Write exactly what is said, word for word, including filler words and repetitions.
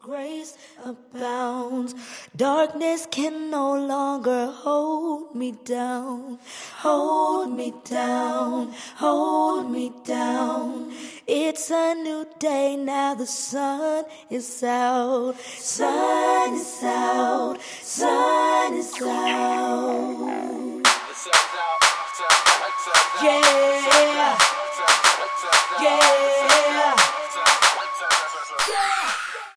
Grace abounds. Darkness can no longer hold me down. Hold me down. Hold me down. It's a new day now. The sun is out. Sun is out. Sun is out. Yeah. Yeah.